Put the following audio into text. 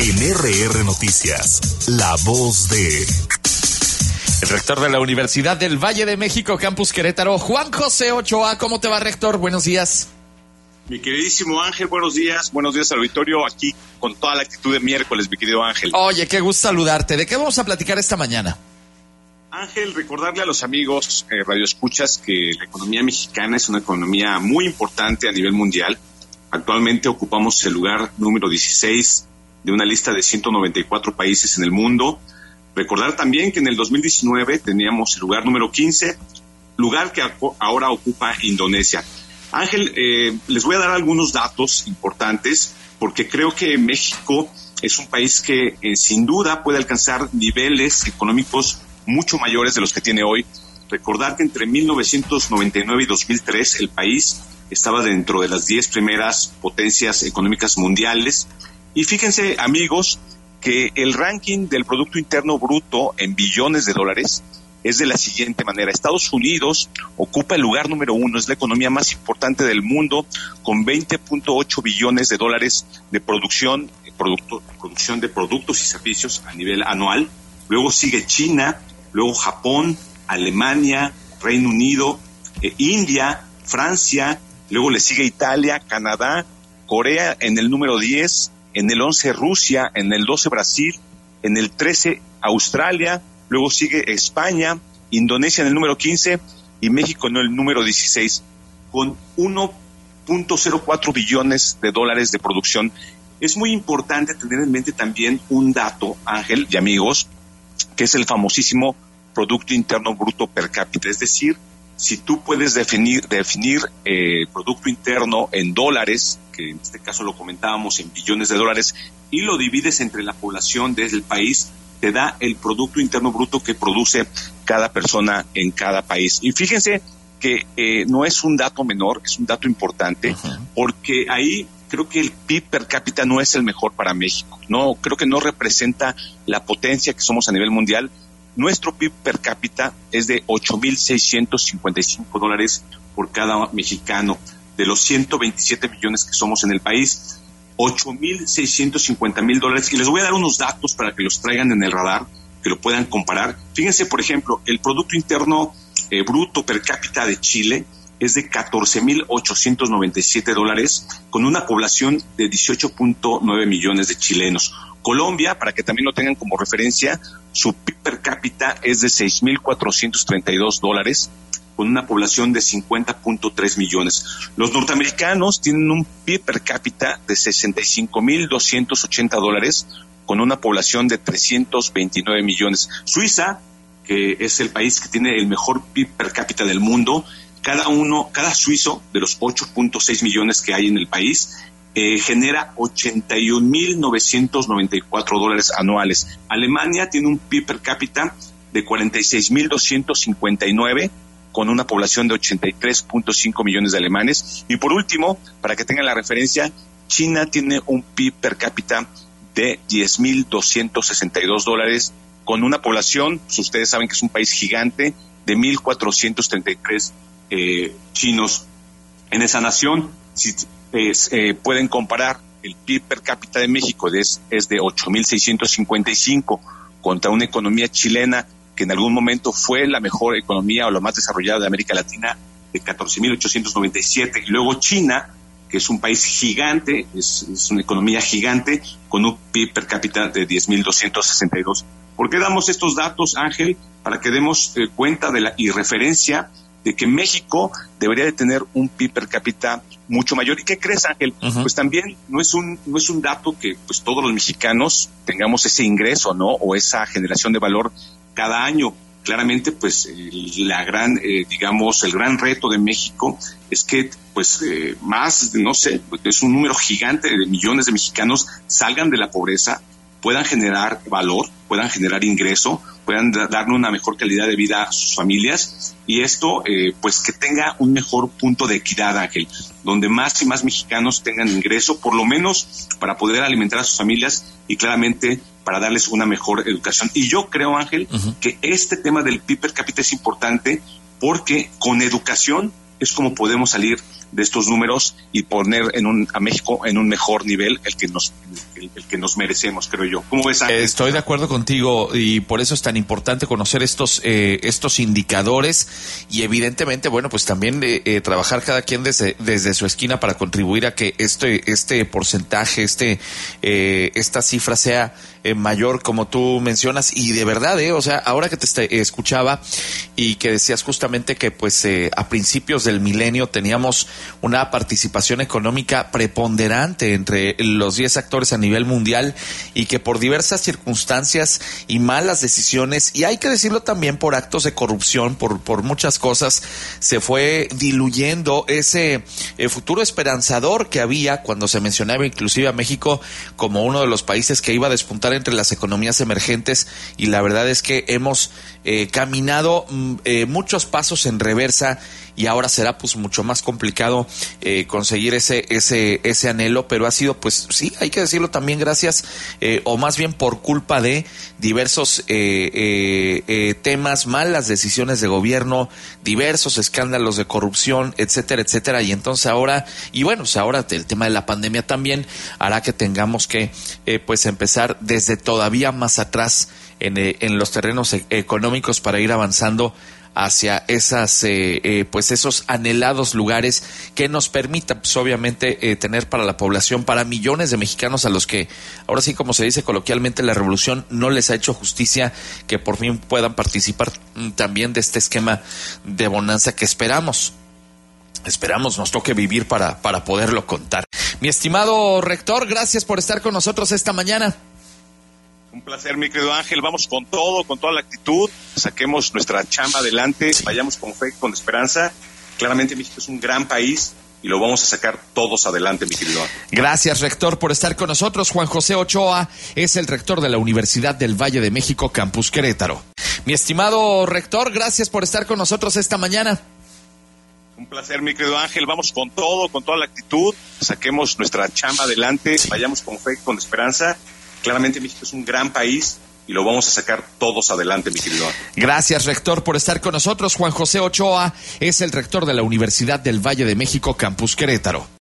En RR Noticias, la voz de... El rector de la Universidad del Valle de México, Campus Querétaro, Juan José Ochoa. ¿Cómo te va, rector? Buenos días. Mi queridísimo Ángel, buenos días al auditorio, aquí con toda la actitud de miércoles, mi querido Ángel. Oye, qué gusto saludarte. ¿De qué vamos a platicar esta mañana? Ángel, recordarle a los amigos radioescuchas que la economía mexicana es una economía muy importante a nivel mundial. Actualmente ocupamos el lugar número 16 de una lista de 194 países en el mundo. Recordar también que en el 2019 teníamos el lugar número 15, lugar que ahora ocupa Indonesia. Ángel, les voy a dar algunos datos importantes porque creo que México es un país que sin duda puede alcanzar niveles económicos mucho mayores de los que tiene hoy. Recordar que entre 1999 y 2003 el país estaba dentro de las 10 primeras potencias económicas mundiales. Y fíjense, amigos, que el ranking del Producto Interno Bruto en billones de dólares es de la siguiente manera. Estados Unidos ocupa el lugar número 1, es la economía más importante del mundo, con 20.8 billones de dólares de producción de productos y servicios a nivel anual. Luego sigue China, luego Japón, Alemania, Reino Unido, India, Francia, luego le sigue Italia, Canadá, Corea en el número 10, en el 11 Rusia, en el 12 Brasil, en el 13 Australia, luego sigue España, Indonesia en el número 15 y México en el número 16, con 1.04 billones de dólares de producción. Es muy importante tener en mente también un dato, Ángel y amigos, que es el famosísimo Producto Interno Bruto per cápita. Es decir, si tú puedes definir Producto Interno en dólares, que en este caso lo comentábamos en billones de dólares, y lo divides entre la población del país, te da el Producto Interno Bruto que produce cada persona en cada país. Y fíjense que no es un dato menor, es un dato importante, porque ahí creo que el PIB per cápita no es el mejor para México. No, creo que no representa la potencia que somos a nivel mundial. Nuestro PIB per cápita es de $8,655 por cada mexicano. De los 127 millones que somos en el país, $8,650,000. Y les voy a dar unos datos para que los traigan en el radar, que lo puedan comparar. Fíjense, por ejemplo, el Producto Interno Bruto per cápita de Chile es de $14,897, con una población de 18.9 millones de chilenos. Colombia, para que también lo tengan como referencia, su PIB per cápita es de $6,432, con una población de 50.3 millones. Los norteamericanos tienen un PIB per cápita de $65,280, con una población de 329 millones. Suiza, que es el país que tiene el mejor PIB per cápita del mundo, cada suizo de los 8.6 millones que hay en el país, genera $81,994 anuales. Alemania tiene un PIB per cápita de 46,259, con una población de 83.5 millones de alemanes. Y por último, para que tengan la referencia, China tiene un PIB per cápita de $10,262, con una población, pues ustedes saben que es un país gigante, de 1,433 chinos. En esa nación, si pueden comparar el PIB per cápita de México, es de 8,655, contra una economía chilena que en algún momento fue la mejor economía o la más desarrollada de América Latina, de 14,897, y luego China, que es un país gigante, es una economía gigante, con un PIB per cápita de 10,262. ¿Por qué damos estos datos, Ángel? Para que demos cuenta y referencia de que México debería de tener un PIB per cápita mucho mayor. ¿Y qué crees, Ángel? Pues también no es un dato que pues todos los mexicanos tengamos ese ingreso, ¿no? O esa generación de valor cada año. Claramente, pues el gran reto de México es que es un número gigante de millones de mexicanos salgan de la pobreza, puedan generar valor, puedan generar ingreso, puedan darle una mejor calidad de vida a sus familias, y esto pues que tenga un mejor punto de equidad, Ángel, donde más y más mexicanos tengan ingreso, por lo menos para poder alimentar a sus familias y claramente para darles una mejor educación. Y yo creo, Ángel, que este tema del PIB per cápita es importante porque con educación es como podemos salir de estos números y poner a México en un mejor nivel, el que nos merecemos, creo yo. ¿Cómo ves, Ángel? Estoy de acuerdo contigo y por eso es tan importante conocer estos indicadores y evidentemente, bueno, pues también trabajar cada quien desde su esquina para contribuir a que este porcentaje, esta cifra sea mayor, como tú mencionas. Y de verdad, o sea, ahora que te escuchaba y que decías justamente que pues a principios del milenio teníamos una participación económica preponderante entre los 10 actores a nivel mundial y que por diversas circunstancias y malas decisiones, y hay que decirlo también por actos de corrupción, por muchas cosas, se fue diluyendo ese futuro esperanzador que había cuando se mencionaba inclusive a México como uno de los países que iba a despuntar entre las economías emergentes, y la verdad es que hemos caminado muchos pasos en reversa y ahora será pues mucho más complicado conseguir ese anhelo, pero ha sido, pues sí, hay que decirlo también gracias o más bien por culpa de diversos temas, malas decisiones de gobierno, diversos escándalos de corrupción, etcétera, etcétera. Y entonces ahora el tema de la pandemia también hará que tengamos que pues empezar desde todavía más atrás en los terrenos económicos para ir avanzando hacia esos anhelados lugares que nos permita, pues obviamente, tener para la población, para millones de mexicanos a los que, ahora sí, como se dice coloquialmente, la revolución no les ha hecho justicia, que por fin puedan participar también de este esquema de bonanza que esperamos nos toque vivir para poderlo contar. Mi estimado rector, gracias por estar con nosotros esta mañana. Un placer, mi querido Ángel. Vamos con todo, con toda la actitud. Saquemos nuestra chamba adelante, vayamos con fe, con esperanza. Claramente México es un gran país y lo vamos a sacar todos adelante, mi querido Ángel. Gracias, rector, por estar con nosotros. Juan José Ochoa es el rector de la Universidad del Valle de México, Campus Querétaro. Mi estimado rector, gracias por estar con nosotros esta mañana. Un placer, mi querido Ángel. Vamos con todo, con toda la actitud. Saquemos nuestra chamba adelante, vayamos con fe, con esperanza. Claramente México es un gran país y lo vamos a sacar todos adelante, mi querido Ángel. Gracias, rector, por estar con nosotros. Juan José Ochoa es el rector de la Universidad del Valle de México, Campus Querétaro.